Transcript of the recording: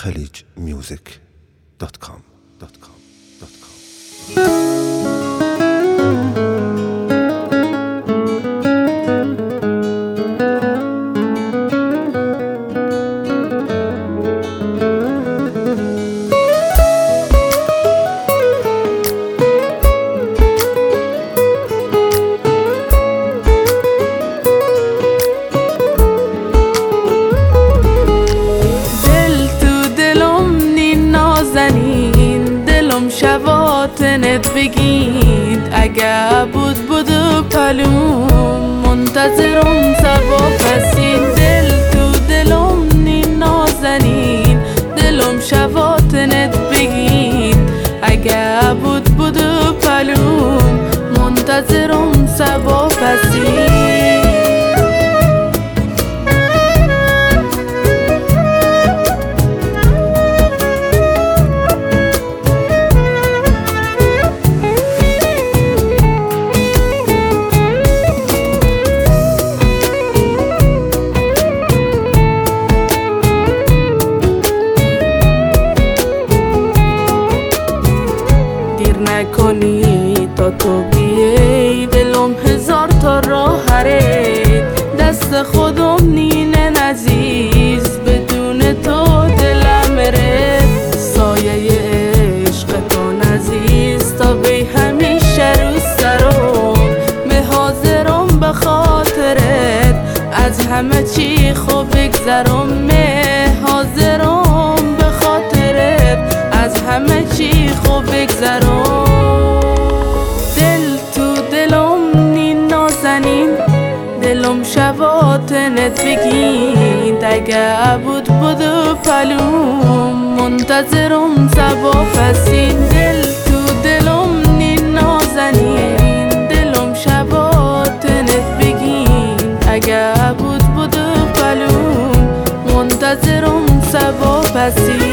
khalijmusic.com. شباتنت بگید اگه بود و پلوم منتظرم سبا پسین دل تو دلم نین نازنین دلم شباتنت بگید اگه بود و پلوم منتظرم سبا پسین نکنی تا تو بیای دلم هزار تا راه هره دست خودم نینه نزیز بدون تو دلم ره سایه عشق تو نزیز تا بی همیشه رو سرم به حاضرم به خاطرت از همه چی خوب بگذرم حاضرم به خاطرت از همه چی خوب بگذرم دلم شباتنت بگید اگه بود و پلوم منتظرم سبا پسین دل تو دلم نین نازنین دلم شباتنت بگید اگه بود و پلوم منتظرم سبا پسین